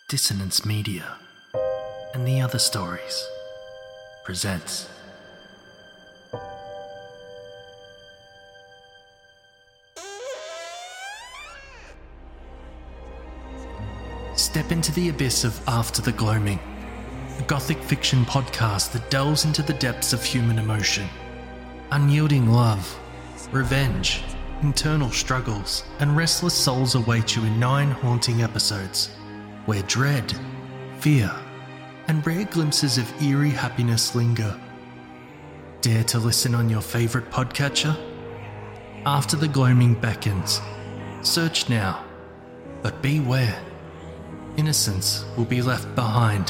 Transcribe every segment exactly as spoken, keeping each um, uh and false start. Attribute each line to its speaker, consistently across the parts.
Speaker 1: Dissonance Media and the Other Stories presents Step into the abyss of After the Gloaming, a gothic fiction podcast that delves into the depths of human emotion. Unyielding love, revenge, internal struggles, and restless souls await you in nine haunting episodes, where dread, fear, and rare glimpses of eerie happiness linger. Dare to listen on your favourite podcatcher? After the Gloaming beckons. Search now, but beware. Innocence will be left behind.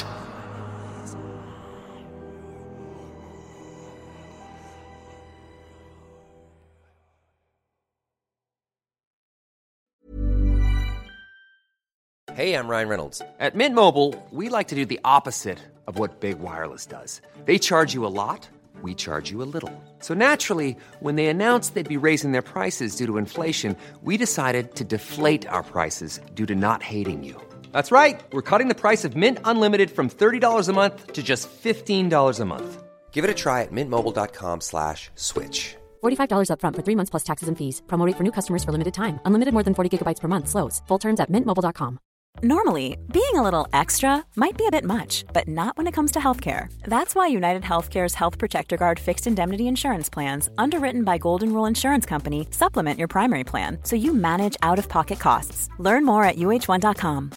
Speaker 2: Hey, I'm Ryan Reynolds. At Mint Mobile, we like to do the opposite of what Big Wireless does. They charge you a lot, we charge you a little. So naturally, when they announced they'd be raising their prices due to inflation, we decided to deflate our prices due to not hating you. That's right. We're cutting the price of Mint Unlimited from thirty dollars a month to just fifteen dollars a month. Give it a try at mintmobile.com slash switch.
Speaker 3: forty-five dollars up front for three months plus taxes and fees. Promo rate for new customers for limited time. Unlimited more than forty gigabytes per month slows. Full terms at mint mobile dot com.
Speaker 4: Normally, being a little extra might be a bit much, but not when it comes to healthcare. That's why United Healthcare's Health Protector Guard fixed indemnity insurance plans, underwritten by Golden Rule Insurance Company, supplement your primary plan so you manage out-of-pocket costs. Learn more at U H one dot com.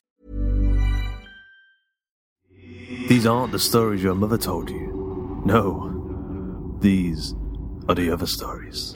Speaker 5: These aren't the stories your mother told you. No, these are the other stories.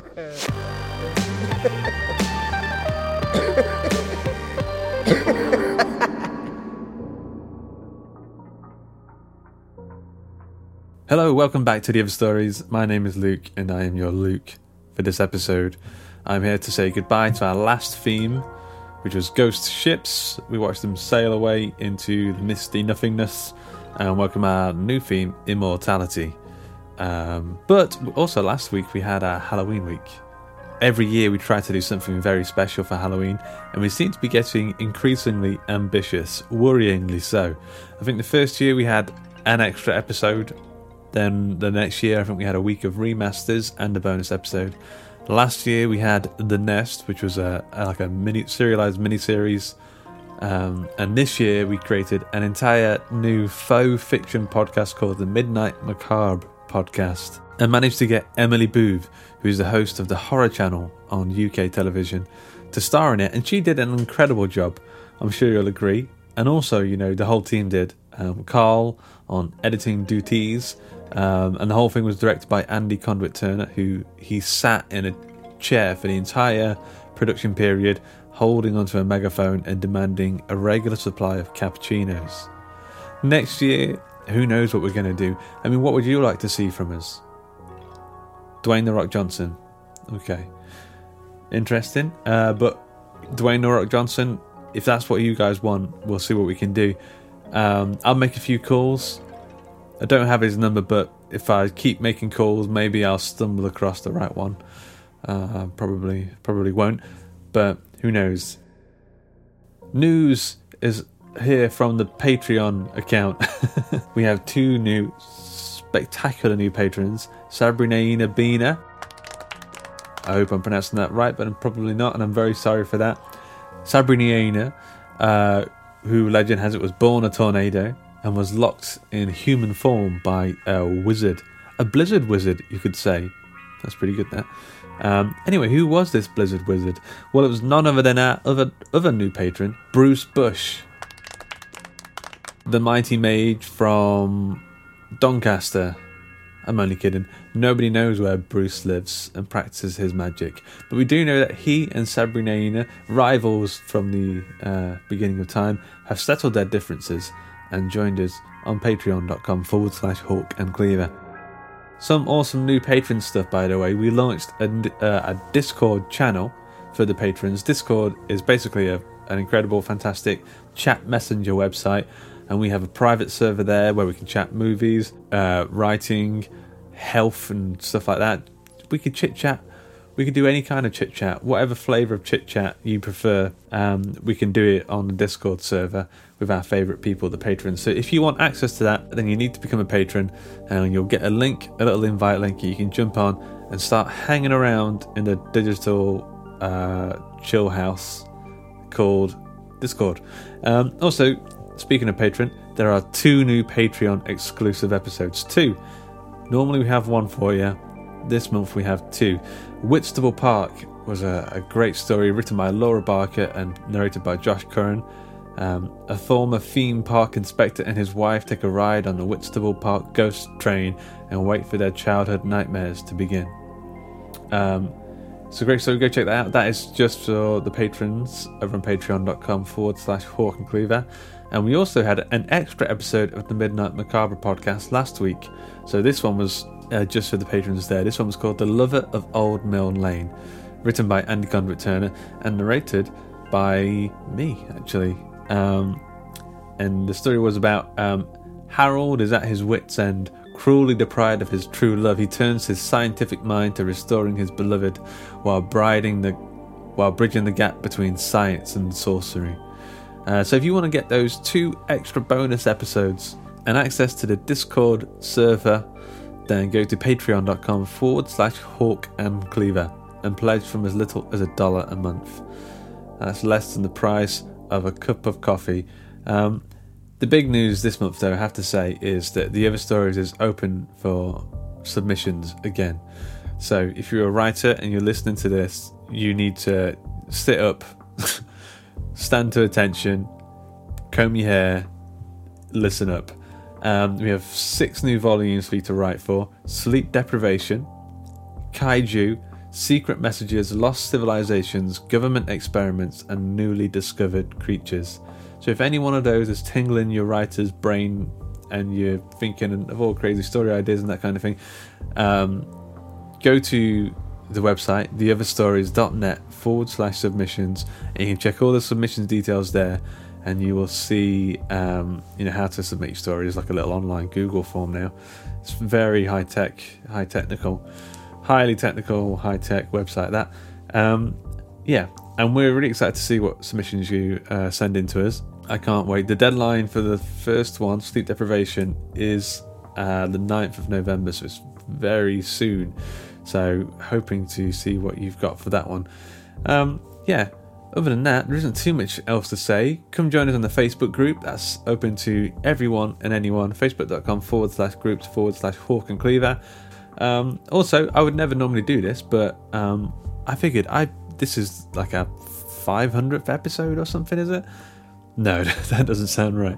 Speaker 6: Hello, welcome back to The Other Stories. My name is Luke, and I am your Luke for this episode. I'm here to say goodbye to our last theme, which was ghost ships. We watched them sail away into the misty nothingness, and welcome our new theme, immortality. Um, but also last week we had our Halloween week. Every year we try to do something very special for Halloween, and we seem to be getting increasingly ambitious, worryingly so. I think the first year we had an extra episode. Then the next year, I think we had a week of remasters and a bonus episode. Last year, we had The Nest, which was a, a like a mini serialized miniseries. Um, and this year, we created an entire new faux fiction podcast called the Midnight Macabre Podcast, and managed to get Emily Booth, who's the host of the Horror Channel on U K television, to star in it. And she did an incredible job. I'm sure you'll agree. And also, you know, the whole team did. Um, Carl on editing duties. Um, and the whole thing was directed by Andy Conduit Turner, who he sat in a chair for the entire production period, holding onto a megaphone and demanding a regular supply of cappuccinos. Next year, who knows what we're going to do? I mean, what would you like to see from us? Dwayne The Rock Johnson. Okay. Interesting. Uh, but Dwayne The Rock Johnson, if that's what you guys want, we'll see what we can do. Um, I'll make a few calls. I don't have his number, but if I keep making calls, maybe I'll stumble across the right one. Uh, probably, probably won't, but who knows? News is here from the Patreon account. We have two new, spectacular new patrons. Sabrina Bina. I hope I'm pronouncing that right, but I'm probably not, and I'm very sorry for that. Sabrina, uh, who legend has it was born a tornado and was locked in human form by a wizard. A blizzard wizard, you could say. That's pretty good, that. Um, anyway, who was this blizzard wizard? Well, it was none other than our other, other new patron, Bruce Bush. The mighty mage from Doncaster. I'm only kidding. Nobody knows where Bruce lives and practices his magic. But we do know that he and Sabrina, rivals from the uh, beginning of time, have settled their differences and joined us on patreon.com forward slash Hawk and Cleaver. Some awesome new patron stuff, by the way. We launched a, uh, a Discord channel for the patrons. Discord is basically a, an incredible, fantastic chat messenger website, and we have a private server there where we can chat movies, uh, writing, health and stuff like that. We can chit chat We can do any kind of chit chat, whatever flavour of chit chat you prefer. Um, we can do it on the Discord server with our favourite people, the patrons. So if you want access to that, then you need to become a patron, and you'll get a link, a little invite link. You can jump on and start hanging around in the digital uh, chill house called Discord. Um, also, speaking of patron, there are two new Patreon exclusive episodes. Two. Normally we have one for you. This month we have two. Whitstable Park was a, a great story written by Laura Barker and narrated by Josh Curran. Um, a former theme park inspector and his wife take a ride on the Whitstable Park ghost train and wait for their childhood nightmares to begin. Um, it's a great story. Go check that out. That is just for the patrons over on patreon.com forward slash Hawk and Cleaver. And we also had an extra episode of the Midnight Macabre podcast last week. So this one was uh, just for the patrons there. This one was called The Lover of Old Mill Lane, written by Andy Conduit Turner and narrated by me, actually. Um, and the story was about um, Harold is at his wit's end, cruelly deprived of his true love. He turns his scientific mind to restoring his beloved while briding the, while bridging the gap between science and sorcery. Uh, so if you want to get those two extra bonus episodes and access to the Discord server, then go to patreon.com forward slash Hawk and Cleaver and pledge from as little as a dollar a month. That's less than the price of a cup of coffee. Um, the big news this month, though, I have to say, is that The Other Stories is open for submissions again. So if you're a writer and you're listening to this, you need to sit up, stand to attention, comb your hair, listen up. Um, we have six new volumes for you to write for: Sleep Deprivation, Kaiju, Secret Messages, Lost Civilizations, Government Experiments, and Newly Discovered Creatures. So if any one of those is tingling your writer's brain and you're thinking of all crazy story ideas and that kind of thing, um, go to the website, theotherstories.net forward slash submissions, and you can check all the submissions details there, and you will see um, you know how to submit your story. There's like a little online Google form now. It's very high tech, high technical, highly technical, high tech website that. Um, yeah, and we're really excited to see what submissions you uh, send in to us. I can't wait. The deadline for the first one, Sleep Deprivation, is uh, the ninth of November, so it's very soon. So hoping to see what you've got for that one. Um, yeah, other than that, there isn't too much else to say. Come join us on the Facebook group. That's open to everyone and anyone. Facebook.com forward slash groups forward slash Hawk and Cleaver. Um, also, I would never normally do this, but um, I figured I this is like a five hundredth episode or something, is it? No, that doesn't sound right.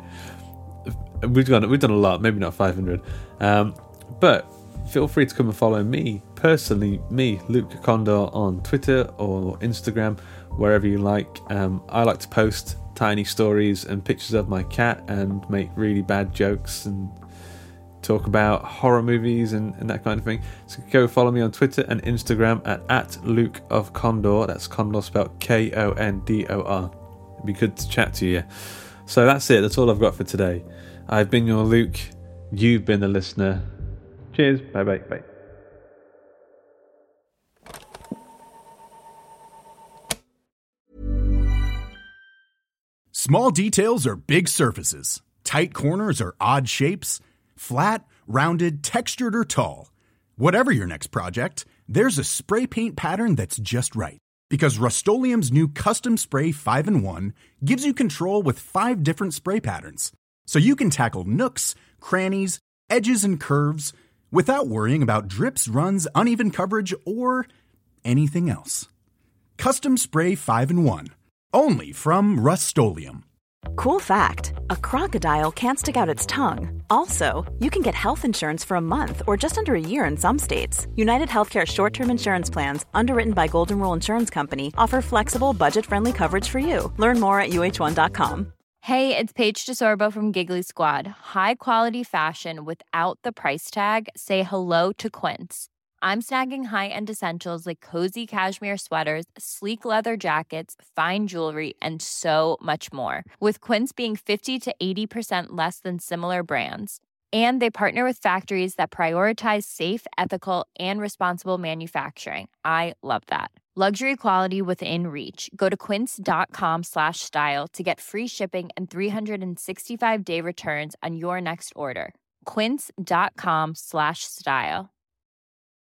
Speaker 6: We've done we've done a lot, maybe not five hundred. Um, but feel free to come and follow me personally, me, Luke Condor, on Twitter or Instagram, wherever you like. Um, I like to post tiny stories and pictures of my cat and make really bad jokes and talk about horror movies and, and that kind of thing. So go follow me on Twitter and Instagram at, at Luke of Condor. That's Condor spelled K O N D O R. It'd be good to chat to you. So that's it. That's all I've got for today. I've been your Luke. You've been the listener. Cheers. Bye bye. Bye.
Speaker 7: Small details are big surfaces. Tight corners are odd shapes. Flat, rounded, textured, or tall. Whatever your next project, there's a spray paint pattern that's just right. Because Rust-Oleum's new Custom Spray five in one gives you control with five different spray patterns. So you can tackle nooks, crannies, edges, and curves without worrying about drips, runs, uneven coverage, or anything else. Custom Spray five in one. Only from Rust-Oleum.
Speaker 4: Cool fact, a crocodile can't stick out its tongue. Also, you can get health insurance for a month or just under a year in some states. United Healthcare short-term insurance plans, underwritten by Golden Rule Insurance Company, offer flexible, budget-friendly coverage for you. Learn more at U H one dot com.
Speaker 8: Hey, it's Paige DeSorbo from Giggly Squad. High quality fashion without the price tag. Say hello to Quince. I'm snagging high-end essentials like cozy cashmere sweaters, sleek leather jackets, fine jewelry, and so much more. With Quince being fifty to eighty percent less than similar brands. And they partner with factories that prioritize safe, ethical, and responsible manufacturing. I love that. Luxury quality within reach. Go to quince.com slash style to get free shipping and three sixty-five day returns on your next order. Quince.com slash style.